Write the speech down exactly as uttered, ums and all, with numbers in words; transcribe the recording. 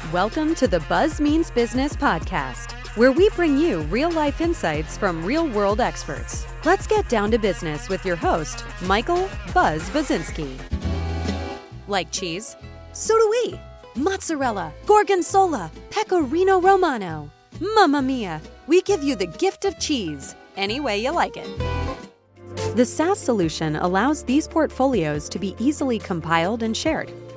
Welcome to the Buzz Means Business podcast, where we bring you real-life insights from real-world experts. Let's get down to business with your host, Michael Buzz Basinski. Like cheese? So do we. Mozzarella, gorgonzola, pecorino romano. Mamma mia, we give you the gift of cheese, any way you like it. The SaaS solution allows these portfolios to be easily compiled and shared,